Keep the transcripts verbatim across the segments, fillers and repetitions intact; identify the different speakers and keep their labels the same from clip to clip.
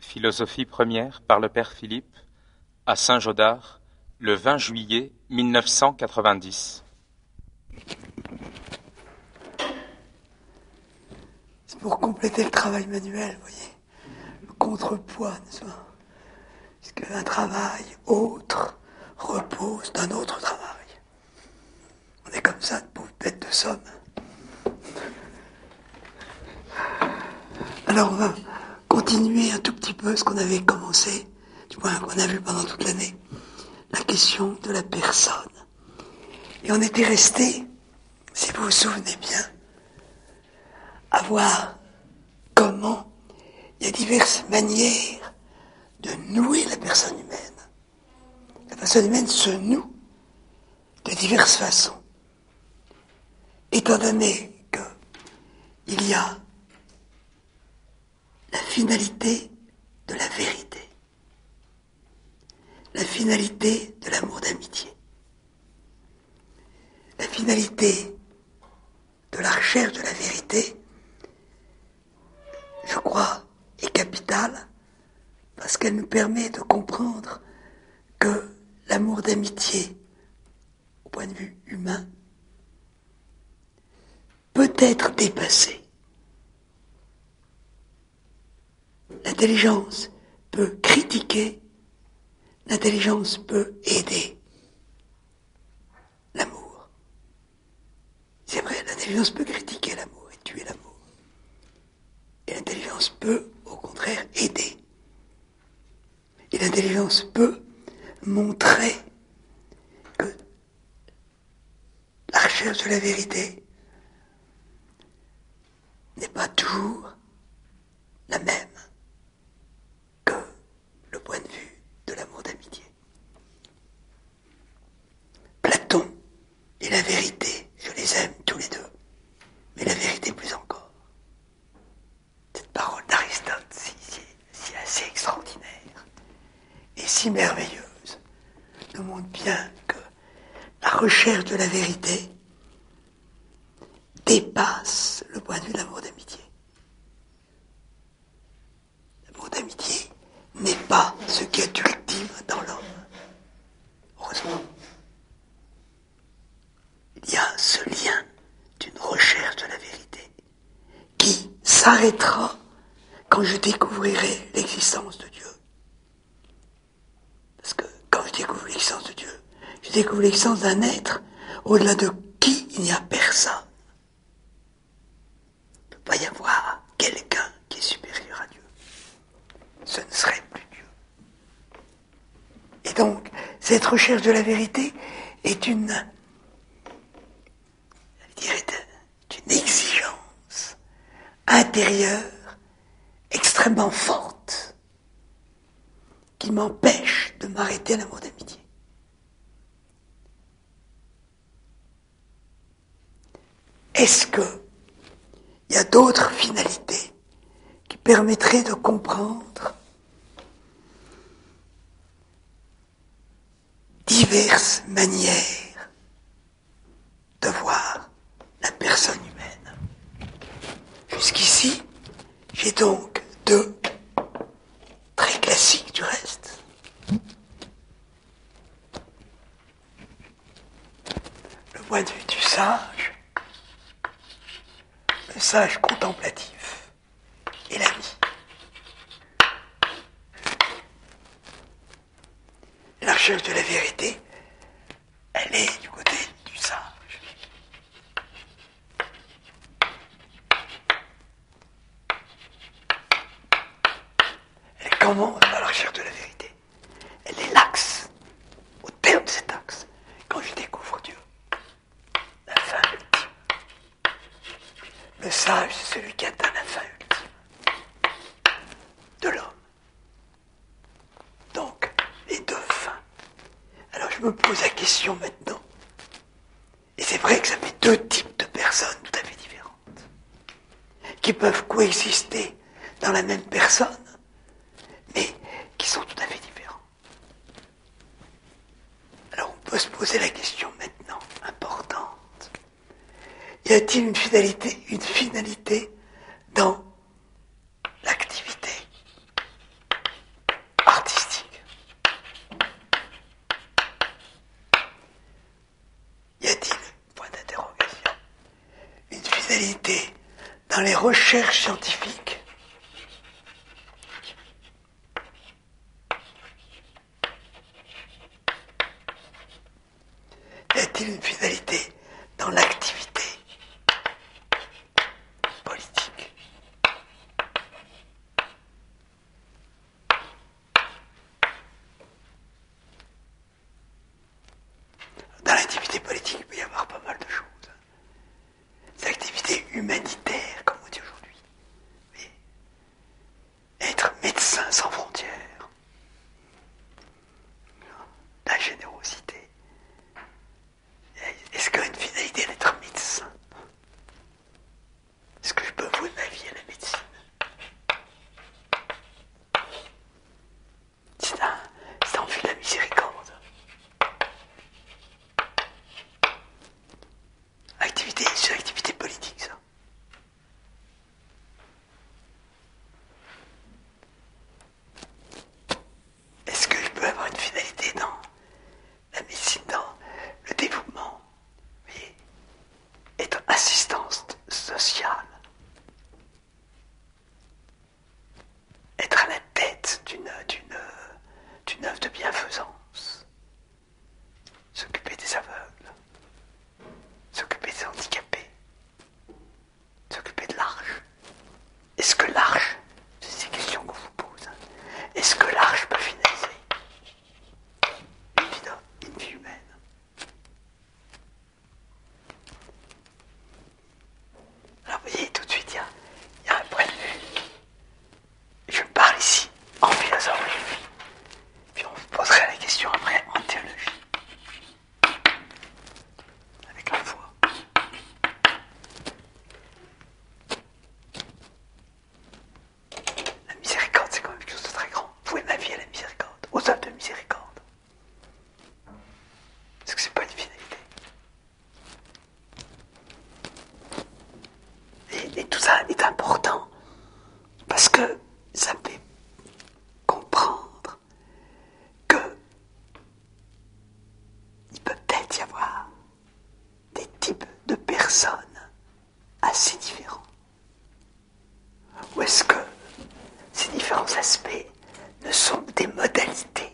Speaker 1: Philosophie première par le Père Philippe, à Saint-Gaudard, le vingt juillet mille neuf cent quatre-vingt-dix.
Speaker 2: C'est pour compléter le travail manuel, vous voyez, le contrepoids, n'est-ce pas? Puisque un travail autre repose d'un autre travail. On est comme ça, de pauvres bêtes de somme. Alors on va continuer un tout petit peu ce qu'on avait commencé, du moins qu'on a vu pendant toute l'année, la question de la personne. Et on était resté, si vous vous souvenez bien, à voir comment il y a diverses manières de nouer la personne humaine. La personne humaine se noue de diverses façons. Étant donné qu'il y a la finalité de la vérité, la finalité de l'amour d'amitié, la finalité de la recherche de la vérité, je crois, est capitale parce qu'elle nous permet de comprendre que l'amour d'amitié, au point de vue humain, peut être dépassé. L'intelligence peut critiquer, l'intelligence peut aider l'amour. C'est vrai, l'intelligence peut critiquer l'amour et tuer l'amour. Et l'intelligence peut, au contraire, aider. Et l'intelligence peut montrer que la recherche de la vérité n'est pas toujours la même que le point de vue de l'amour d'amitié. Platon et la vérité, je les aime tous les deux, mais la vérité plus encore. Cette parole d'Aristote, si, si, si assez extraordinaire et si merveilleuse, nous montre bien que la recherche de la vérité dépasse le point de vue de l'amour d'amitié. L'amour d'amitié n'est pas ce qui est ultime dans l'homme. Heureusement. Il y a ce lien d'une recherche de la vérité qui s'arrêtera quand je découvrirai l'existence de Dieu. Parce que quand je découvre l'existence de Dieu, je découvre l'existence d'un être au-delà de qui il n'y a personne. Il ne peut pas y avoir quelqu'un qui est supérieur à Dieu. Ce ne serait plus Dieu. Et donc, cette recherche de la vérité est une, je dirais, une exigence intérieure extrêmement forte qui m'empêche de m'arrêter à l'amour d'amitié. Est-ce que il y a d'autres finalités qui permettraient de comprendre diverses manières de voir la personne humaine? Jusqu'ici, j'ai donc deux, très classiques du reste. Le point de vue du sage, le sage contemplatif et l'ami. La recherche de la vérité, elle est du côté du sage. Elle commence par la recherche de la vérité. Elle est l'axe, au terme de cet axe, quand je découvre Dieu, la fin ultime. Le sage, c'est celui qui atteint la fin ultime de l'homme. Donc, les deux fins. Alors je me pose la question maintenant. Et c'est vrai que ça fait deux types de personnes tout à fait différentes, qui peuvent coexister dans la même personne, mais qui sont tout à fait différents. Alors on peut se poser la question maintenant, importante. Y a-t-il une finalité, une finalité dans l'activité recherche scientifique y a-t-il une finalité dans l'activité politique? Dans l'activité politique, il peut y avoir pas mal de choses. Des activités humanitaires, comme on dit aujourd'hui. Mais être médecin sans frontières, la générosité. Est-ce qu'il y a une finalité d'être médecin? Est-ce que je peux vouer ma vie à la médecine? C'est un, c'est en vue de la miséricorde. Activité, c'est une activité politique, ça. Est-ce que je peux avoir une finalité dans la médecine, dans le développement? Oui. Être assistance sociale. Être à la tête d'une, d'une, d'une œuvre de bienfaisance. S'occuper des aveugles. S'occuper des handicapés. S'occuper de l'arche. Est-ce que l'arche, c'est ces questions qu'on vous pose, hein, est-ce que l'arche peut finaliser une vie, d'homme, une vie humaine? Alors vous voyez, tout de suite, il y a, il y a un point de vue. Je parle ici en philosophie, puis on vous posera la question après en théologie, avec la foi. La miséricorde, c'est quand même quelque chose de très grand. Vouer ma vie à la miséricorde, aux œuvres de miséricorde. Est-ce que c'est pas une finalité? Et, et tout ça est important parce que ça me fait comprendre que il peut peut-être y avoir des types de personnes assez différents. Ou est-ce que ces différents aspects ne sont que des modalités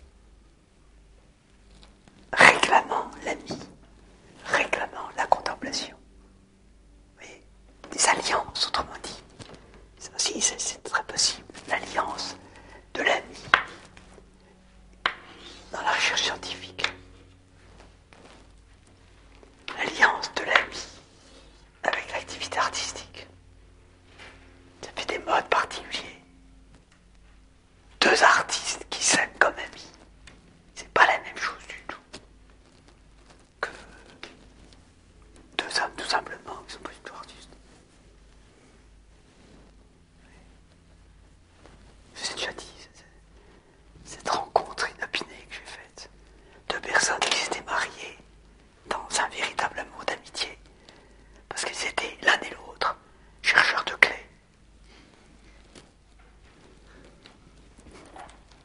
Speaker 2: réclamant l'ami, réclamant la contemplation? Oui, des alliances, autrement dit. Ça aussi, c'est, c'est très possible. L'alliance de l'ami dans la recherche scientifique. L'alliance de l'ami avec l'activité artistique. Ça fait des modes particuliers. Deux artistes qui s'aiment comme amis. C'est pas la même chose du tout que deux hommes tout simplement qui sont pas du tout artistes. Je vous ai déjà dit, cette rencontre inopinée que j'ai faite, deux personnes qui s'étaient mariées dans un véritable amour d'amitié, parce qu'ils étaient l'un et l'autre chercheurs de clés.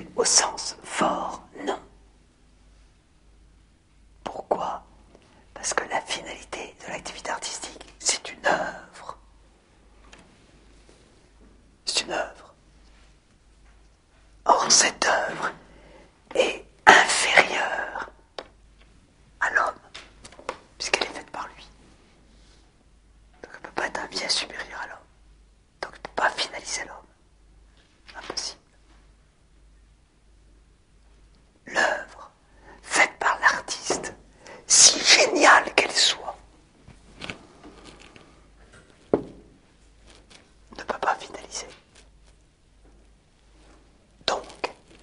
Speaker 2: Mais au sens fort, non. Pourquoi? Parce que la finalité de l'activité artistique, c'est une œuvre. C'est une œuvre. Or, cette œuvre est inférieure à l'homme, puisqu'elle est faite par lui. Donc elle ne peut pas être un bien supérieur à l'homme. Donc elle ne peut pas finaliser l'homme. Impossible. L'œuvre faite par l'artiste, si géniale qu'elle soit, ne peut pas finaliser. Donc,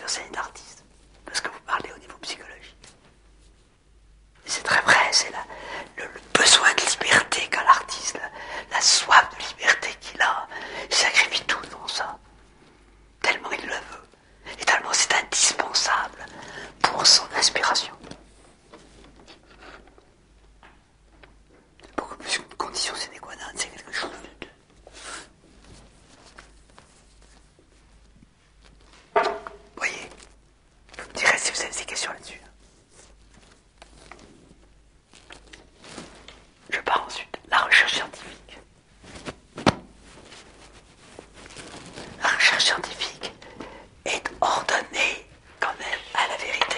Speaker 2: d'enseigner d'artiste, parce que vous parlez au niveau psychologique. Et c'est très vrai, c'est la, le, le besoin de liberté qu'a l'artiste, la, la soif de liberté qu'il a, il sacrifie tout dans ça, tellement il le veut, et tellement c'est indispensable pour son inspiration. C'est beaucoup plus qu'une condition sine qua non, c'est quelque chose de... Voyez, vous me direz si vous avez des questions là-dessus. Je pars ensuite. La recherche scientifique. La recherche scientifique est ordonnée quand même à la vérité.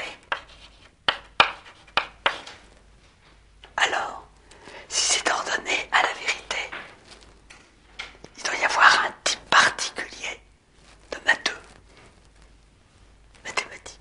Speaker 2: Alors, si c'est ordonné à la vérité, il doit y avoir un type particulier de matheux, mathématiques.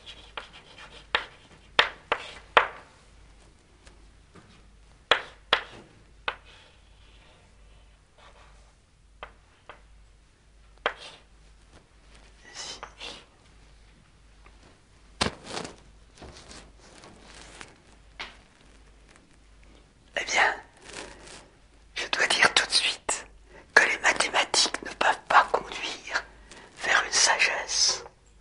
Speaker 2: Eh bien, je dois dire tout de suite que les mathématiques ne peuvent pas conduire vers une sagesse.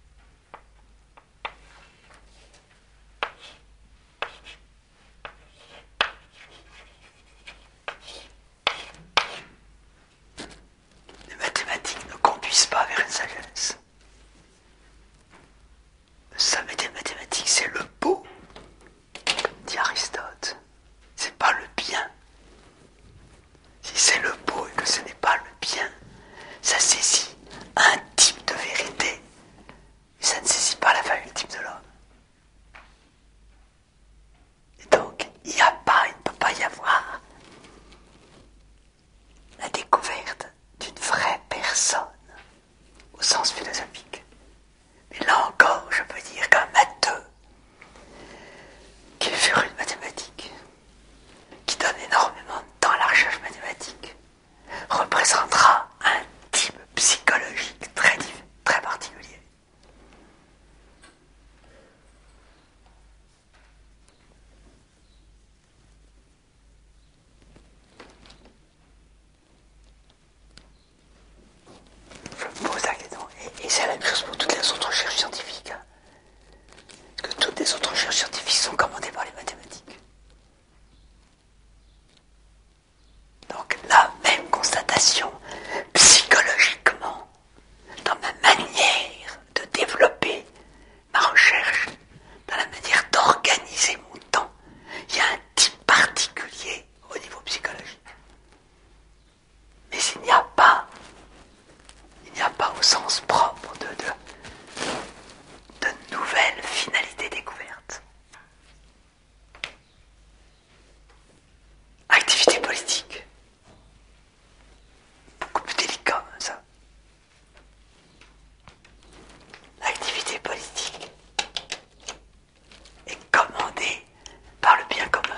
Speaker 2: Les mathématiques ne conduisent pas vers une sagesse. Le sommet des mathématiques, c'est le beau, dit Aristote. C'est pas le bien. Si c'est le beau et que ce n'est pas le bien, ça saisit un type de vérité, mais ça ne saisit pas la fin ultime de l'homme. Et donc, il n'y a pas, il ne peut pas y avoir la découverte d'une vraie personne au sens philosophique. Mais là encore, je peux dire qu'un matheux qui est féru de mathématiques, qui donne énormément de temps à la recherche mathématique, représentera un type psychologique très, très particulier. Je me pose la question, et, et c'est la même chose pour toutes les autres recherches scientifiques. Hein. Parce que toutes les autres recherches scientifiques sont commandées par les mathématiques. Donc la même constatation, psychologiquement, dans ma manière de développer ma recherche, dans la manière d'organiser mon temps, il y a un type particulier au niveau psychologique. Mais il n'y a pas, il n'y a pas au sens propre de, de, de nouvelles finalités découvertes. Activité politique. Beaucoup plus délicat, hein, ça. L'activité politique est commandée par le bien commun.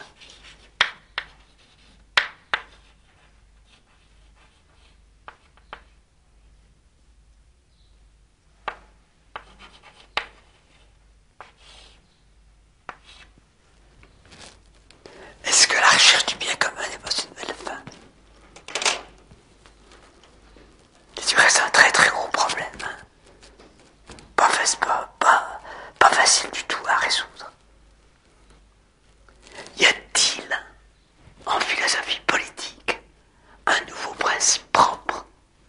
Speaker 2: Est-ce que la recherche du bien commun n'est pas une belle fin? C'est du reste un très très gros problème. Hein. Pas, pas, pas, pas facile du tout à résoudre. Y a-t-il en philosophie politique un nouveau principe propre?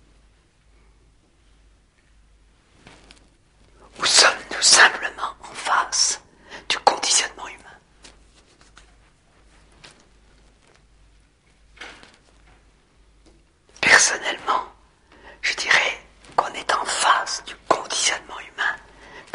Speaker 2: Ou sommes-nous simplement en face du conditionnement humain? Personnellement, je dirais qu'on est en face du conditionnement humain,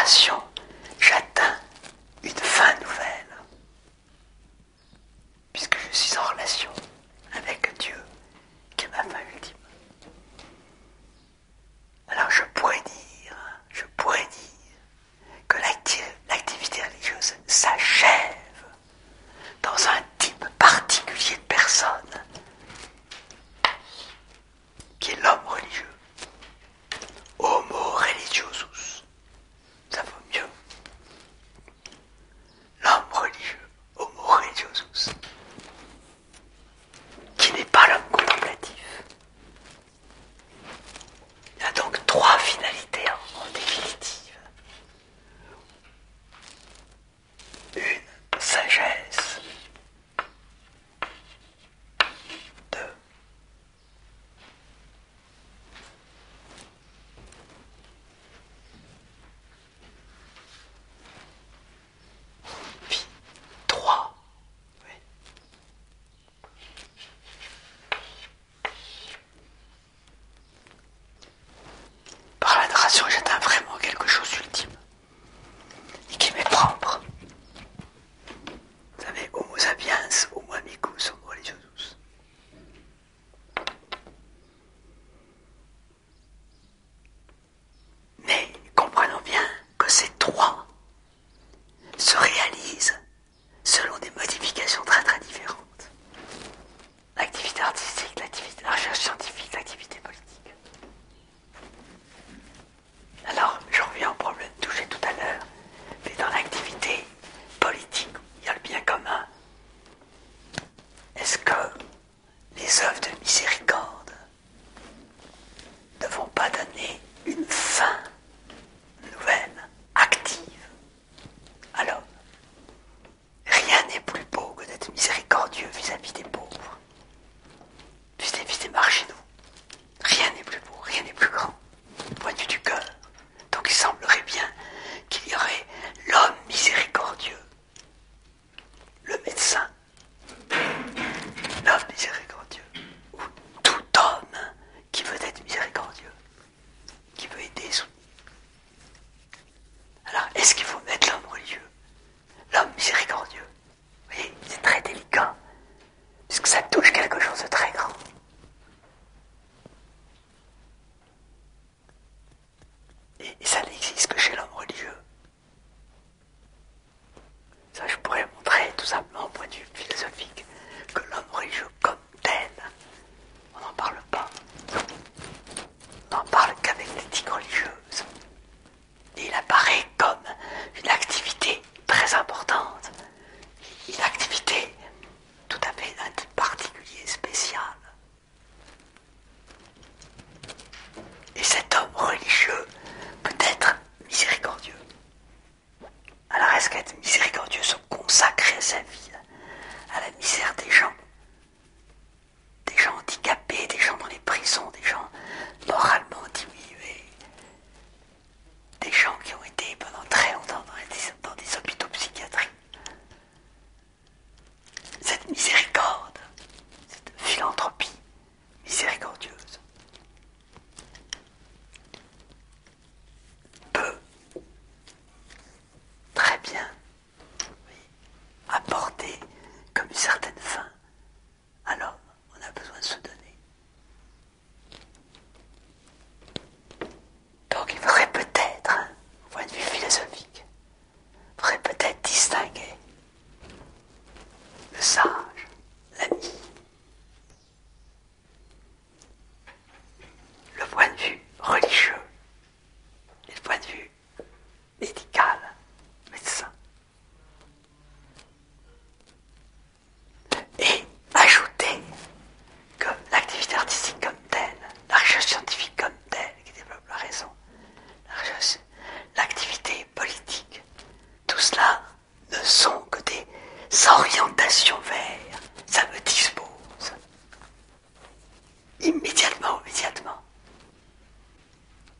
Speaker 2: libération, j'atteins une fin nouvelle, puisque je suis en relation avec Dieu, qui est ma fin ultime. Alors je pourrais dire, je pourrais dire que l'activité religieuse s'achève dans un type particulier de personne, qui est l'homme religieux. Homo religiosus. Ça vaut mieux. L'homme religieux, homo religiosus, qui n'est pas l'homme contemplatif. Il y a donc trois finalités en, en définitive. Une, sagesse. Deux, vie. Trois, oui. Par l'adoration, j'atteins vraiment quelque chose d'ultime et qui m'est propre. Vous savez, homo sapiens, homo amicus, homo religiosus. Mais comprenons bien que ces trois se réalisent selon des modifications très très différentes. L'activité artistique, l'activité, la recherche scientifique, l'activité politique. Alors, je reviens au problème touché tout à l'heure, mais dans l'activité politique, il y a le bien commun. Est-ce que les œuvres de miséricorde ne vont pas donner une fin nouvelle, active à l'homme? Rien n'est plus beau que d'être miséricordieux vis-à-vis des pauvres, vis-à-vis des marginaux. Rien n'est plus beau, rien n'est plus grand, du point de vue du cœur. Donc il semblerait bien qu'il y aurait l'homme miséricordieux, le médecin, l'homme miséricordieux, ou tout homme qui veut être miséricordieux, qui veut aider et soutenir. Alors, est-ce qu'il faut mettre l'homme religieux, l'homme miséricordieux? Vous voyez, c'est très délicat, puisque ça touche quelque chose de très grand. Et, et ça n'existe que chez l'homme religieux. Ça, je pourrais montrer tout simplement au point de vue philosophique que l'homme religieux comme tel, on n'en parle pas. On n'en parle qu'avec l'éthique religieuse. Et il apparaît comme une activité très importante, une activité tout à fait d'un type particulier, spécial. Et cet homme religieux peut être miséricordieux. Alors est-ce qu'être miséricordieux, se consacrer sa vie à la misère des gens, des gens handicapés, des gens dans les prisons, des gens moralement diminués, des gens qui ont été pendant très longtemps dans, les, dans des hôpitaux psychiatriques. Cette miséricorde, cette philanthropie miséricordieuse peut très bien, oui, apporter comme une certaine fin à l'homme. On a besoin de se donner. Donc il faudrait peut-être, hein, au point de vue philosophique, il faudrait peut-être distinguer le sage, l'ami, le point de vue religieux et le point de vue médical, médecin. Et ajouter que l'activité artistique comme telle, la recherche scientifique comme telle, qui développe la raison, la recherche, l'activité politique, tout cela ne sont que des orientations vers, ça me dispose immédiatement, immédiatement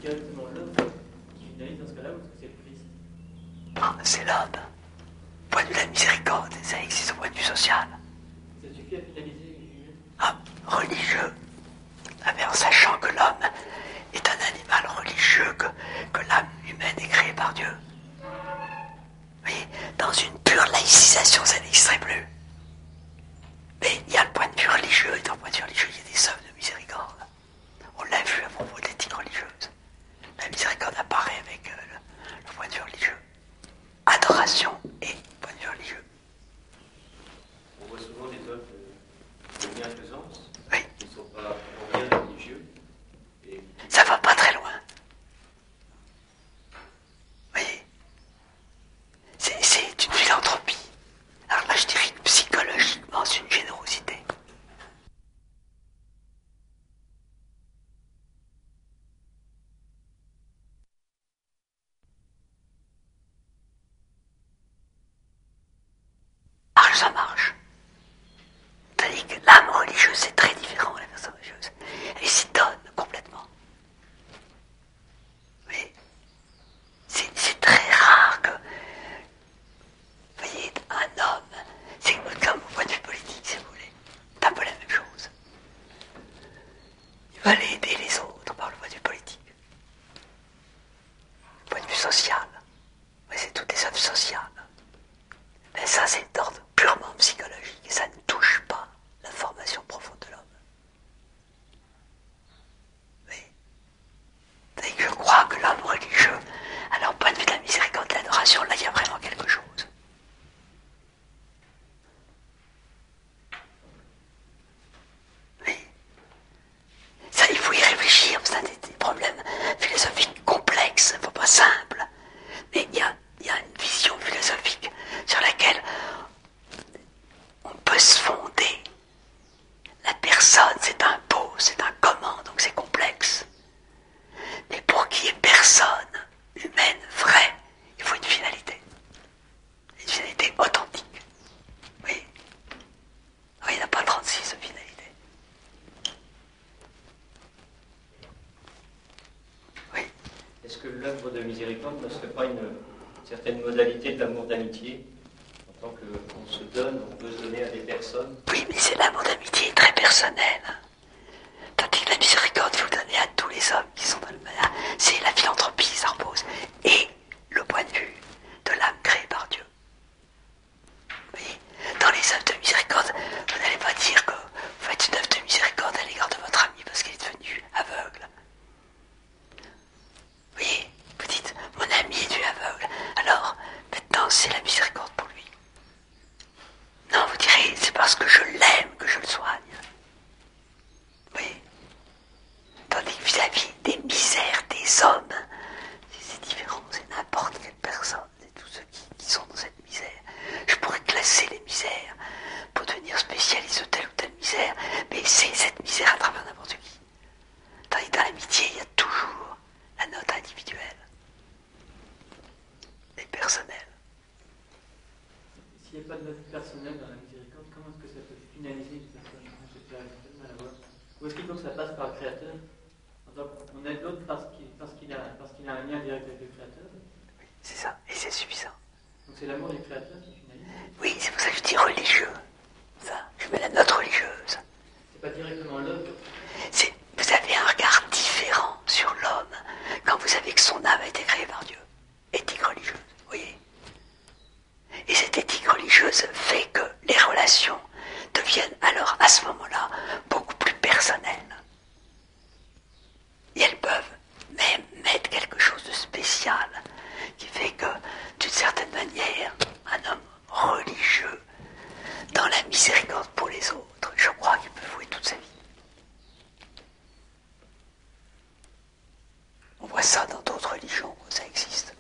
Speaker 3: directement l'homme qui finalise dans ce cas-là ou est-ce que c'est le Christ?
Speaker 2: Ah, c'est l'homme. Point de vue de la miséricorde, ça existe au point de vue social.
Speaker 3: Ça suffit à finaliser une...
Speaker 2: Ah, religieux. Ah, mais en sachant que l'homme est un animal religieux, que, que l'âme humaine est créée par Dieu. Oui, dans une pure laïcisation, ça n'existerait plus. Mais il y a le point de vue religieux, et dans le point de vue religieux, il y a des œuvres de miséricorde. On l'a vu à propos de l'éthique religieuse. La miséricorde apparaît avec euh, le, le point de vue religieux. Adoration et point de vue religieux.
Speaker 3: On voit souvent des œuvres de, de bienfaisance
Speaker 2: oui.
Speaker 3: qui ne sont pas en rien religieux. Et...
Speaker 2: Ça va pas très loin. Oui. C'est, c'est une philanthropie. Alors là, je dirais que psychologiquement, c'est une générosité. Marche, ça marche. C'est-à-dire que l'âme religieuse, c'est très différent de la personne religieuse. Elle s'y donne complètement. Oui. C'est, c'est très rare que, vous voyez, un homme, c'est comme au point de vue politique, si vous voulez. C'est un peu la même chose. Il va aller aider les autres par le point de vue politique. Point de vue social. Mais c'est toutes les œuvres sociales. Mais ça, c'est d'ordre purement psychologique et ça ne touche pas la formation profonde de l'homme. Oui. Et je crois que l'homme religieux, alors, point de vue de la miséricorde, de l'adoration, là, il y a vraiment quelque chose. Oui. Ça, il faut y réfléchir, c'est un des, des problèmes philosophiques complexes, il ne faut pas simple. Mais il y a, il y a une vision philosophique sur laquelle on peut se fonder. La personne, c'est un beau, c'est un comment, donc c'est complexe. Mais pour qu'il y ait personne humaine, vraie, il faut une finalité. Une finalité authentique. Oui. Oui, il n'y en a pas trente-six de finalité. Oui.
Speaker 3: Est-ce que l'œuvre de miséricorde ne serait pas une certaine modalité de l'amour d'amitié? En tant qu'on se donne, on peut se donner à des personnes.
Speaker 2: Oui, mais c'est l'amour d'amitié très personnel. Tandis que la miséricorde, vous donnez à tous les hommes qui sont dans le malheur. C'est la philanthropie, ça repose. Et le point de vue de l'âme créée par Dieu. Oui. Dans les œuvres de miséricorde, vous n'allez pas dire que vous faites une œuvre de miséricorde à l'égard de votre ami parce qu'il est devenu aveugle. Oui, vous dites, mon ami est devenu aveugle. Alors, maintenant, c'est la miséricorde pour lui. Non, vous direz, c'est parce que je l'aime que je le soigne. Oui. Tandis que vis-à-vis des misères des hommes, c'est différent, c'est n'importe quelle personne, c'est tous ceux qui, qui sont dans cette misère. Je pourrais classer les misères pour devenir spécialiste de telle ou telle misère, mais c'est cette misère à travers n'importe qui. Tandis que dans l'amitié, il y a toujours la note individuelle et personnelle.
Speaker 3: S'il n'y a pas de note personnelle dans la miséricorde, comment est-ce que ça peut finaliser une personne? J'ai mal à voir. Ou est-ce qu'il faut que ça passe par le Créateur? On aide l'autre parce qu'il, parce qu'il a, parce qu'il a un lien direct avec le Créateur?
Speaker 2: Oui, c'est ça, et c'est suffisant.
Speaker 3: Donc c'est l'amour du Créateur qui finalise?
Speaker 2: Oui, c'est pour ça que je dis religieux. Ça, je mets la note religieuse.
Speaker 3: C'est pas directement l'homme.
Speaker 2: C'est, vous avez un regard différent sur l'homme quand vous savez que son âme a été créée par Dieu. Éthique religieuse, vous voyez. Et cette éthique religieuse fait que les relations deviennent alors à ce moment-là beaucoup plus personnelles. Et elles peuvent même mettre quelque chose de spécial qui fait que, d'une certaine manière, un homme religieux, dans la miséricorde pour les autres, je crois qu'il peut vouer toute sa vie. On voit ça dans d'autres religions, ça existe.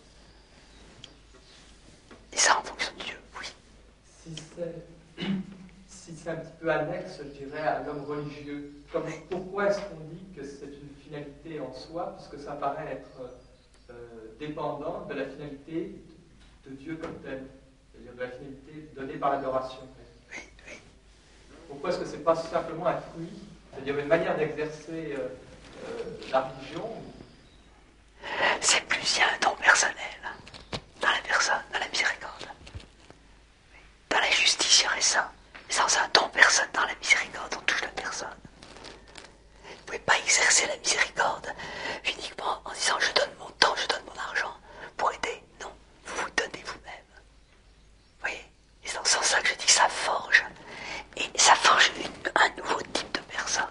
Speaker 2: Et ça en fonction de Dieu, oui.
Speaker 4: Si c'est, si c'est un petit peu annexe, je dirais, à l'homme religieux, comme, pourquoi est-ce qu'on dit que c'est une finalité en soi, puisque ça paraît être euh, dépendant de la finalité de Dieu comme tel, c'est-à-dire de la finalité donnée par l'adoration.
Speaker 2: Oui, oui.
Speaker 4: Pourquoi est-ce que c'est pas simplement un fruit, c'est-à-dire une manière d'exercer euh, euh, la religion?
Speaker 2: C'est plus, il y a un don personnel dans la personne, dans la miséricorde. Dans la justice, il y aurait ça. Mais sans un don personne dans la miséricorde, on touche la personne. Vous ne pouvez pas exercer la miséricorde uniquement en disant je donne mon temps, je donne mon argent pour aider. Non, vous vous donnez vous-même. Vous voyez? Et c'est dans ce sens-là que je dis que ça forge. Et ça forge une, un nouveau type de personne.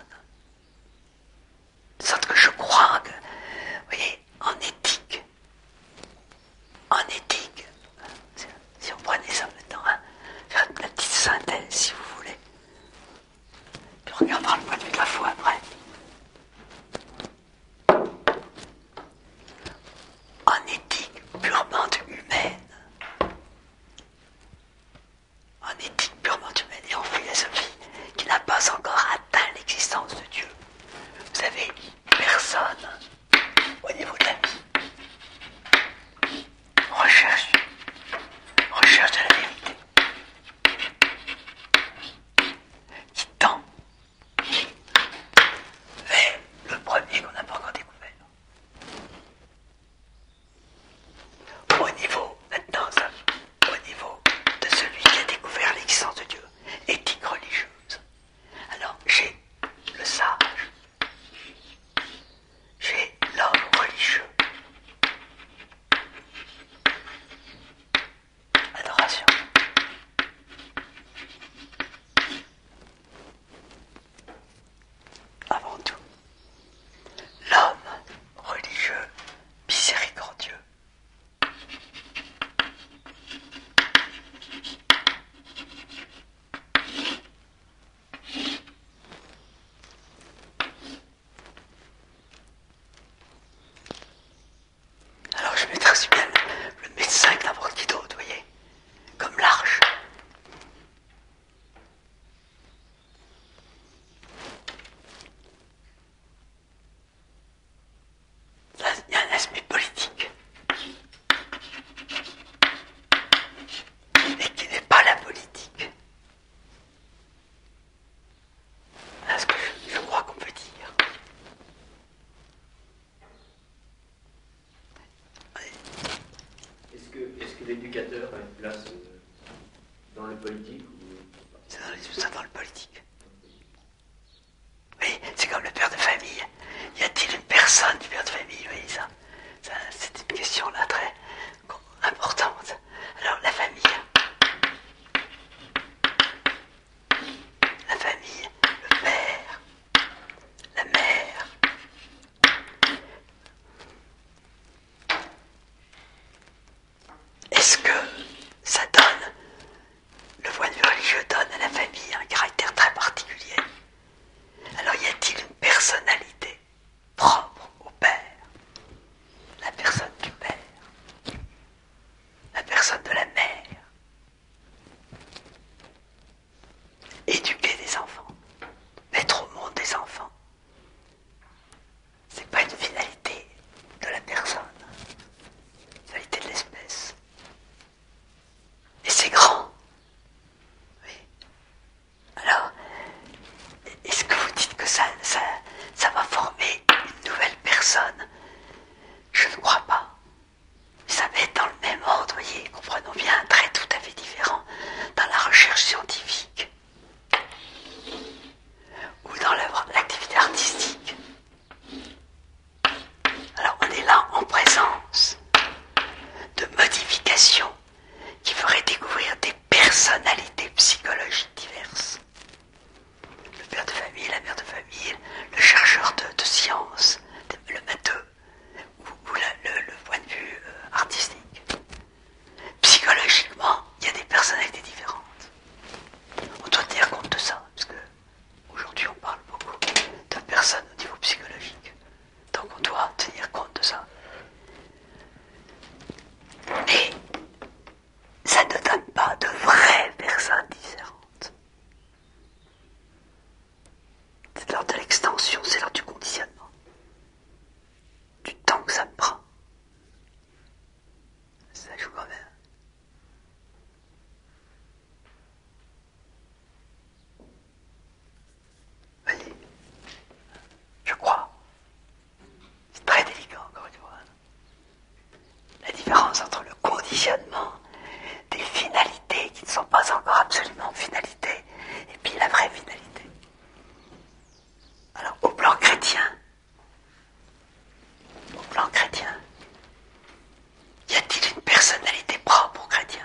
Speaker 2: De sorte que je crois que, vous voyez, en éthique, en éthique, si on prenait ça maintenant, hein, faire la petite synthèse si vous voulez, puis on regardera le point de vue de la foi après. En éthique purement humaine, en éthique purement humaine et en philosophie qui n'a pas encore atteint l'existence de Dieu, vous avez personne au niveau de la vie recherche, recherche de la vérité, qui tend vers le premier qu'on n'a pas encore découvert. Au niveau, maintenant, ça, au niveau de celui qui a découvert l'existence de Dieu, éthique religieuse. Alors, j'ai le sage, j'ai l'homme religieux. Adoration. Avant tout, l'homme religieux miséricordieux. Alors je mettrai aussi bien le, le médecin que n'importe qui d'autre, vous voyez, comme l'arche. Là, il y a un aspect politique, mais qui n'est pas la politique. Voilà ce que je, je crois qu'on peut dire.
Speaker 5: Est-ce que, est-ce que l'éducateur a une place euh, dans le politique ou...
Speaker 2: C'est dans, les- ça dans le politique. Oui, c'est comme le père de famille. Y a-t-il une personne du père de famille? Oui, ça, ça c'est une question là très importante. Alors la famille, la famille, le père, la mère. Est-ce que ça donne, le point de vue religieux donne à la famille un caractère conditionnement, des finalités qui ne sont pas encore absolument finalités, et puis la vraie finalité. Alors, au plan chrétien, au plan chrétien, y a-t-il une personnalité propre aux chrétiens?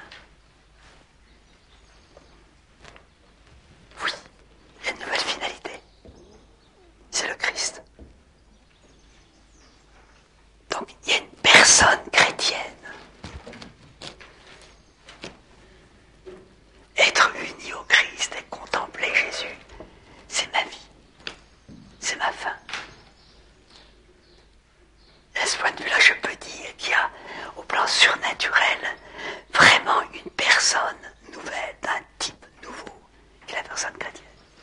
Speaker 2: Oui, il y a une nouvelle finalité. C'est le Christ. Donc, il y a une personne chrétienne. Être uni au Christ et contempler Jésus, c'est ma vie, c'est ma fin. À ce point de vue-là, je peux dire qu'il y a, au plan surnaturel, vraiment une personne nouvelle, d'un type nouveau, qui est la personne chrétienne.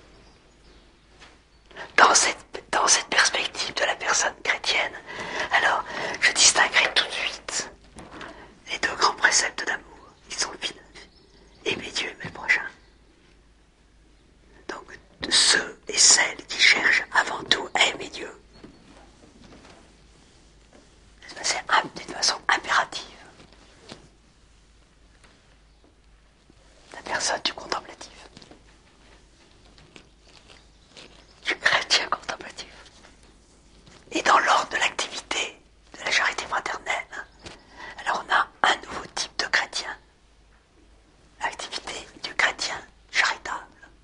Speaker 2: Dans cette, dans cette perspective de la personne chrétienne, alors je distinguerai tout de suite les deux grands préceptes d'amour, qui sont aimer Dieu, aimer le prochain. Donc, ceux et celles qui cherchent avant tout à aimer Dieu, c'est d'une façon impérative. La personne du contemplatif, du chrétien contemplatif. Et dans l'ordre de l'activité de la charité fraternelle, alors on a un nouveau type de chrétien. L'activité du chrétien charitable.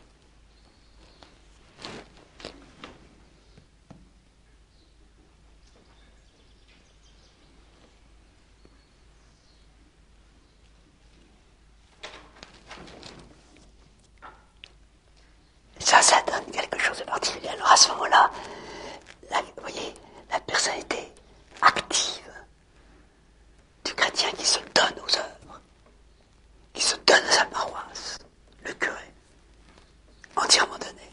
Speaker 2: Ça, ça donne quelque chose de particulier. Alors à ce moment-là, la, vous voyez, la personnalité active du chrétien qui se donne aux œuvres, qui se donne à sa paroisse, le curé, entièrement donné.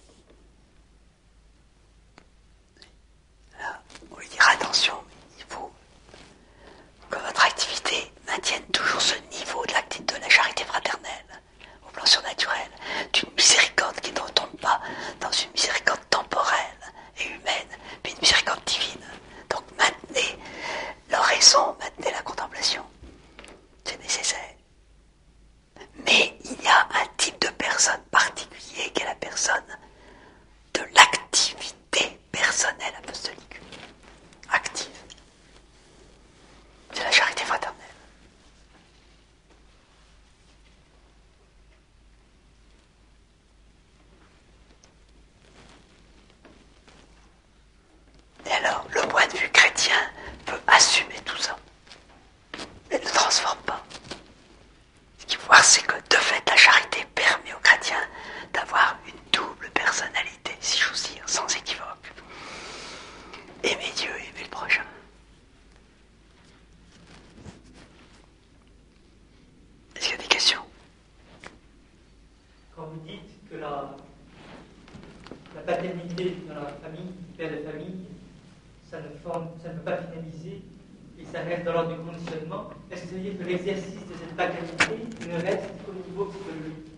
Speaker 2: Là, on lui dira attention, il faut que votre activité maintienne toujours ce niveau de, de la charité fraternelle, au plan surnaturel, d'une miséricorde qui ne retombe pas dans une miséricorde temporelle et humaine, mais une miséricorde divine. Donc maintenez l'oraison, maintenez la contemplation. C'est nécessaire. Mais il y a un type de personne particulier qui est la personne de l'activité personnelle apostolique. Active. C'est la charité fraternelle. Et alors, le point de vue chrétien peut assumer tout ça. Mais ne transforme pas. Ce qu'il faut voir, c'est que de fait, la charité permet aux chrétiens d'avoir une double personnalité, si j'ose dire, sans équivoque. Aimer Dieu et aimer le prochain. Est-ce qu'il y a des questions?
Speaker 3: Quand vous dites que la, la paternité dans la famille, père de famille, ça ne, forme, ça ne peut pas finaliser et ça reste dans l'ordre du conditionnement, est-ce que ça veut dire que l'exercice de cette paternité ne reste qu'au niveau psychologique?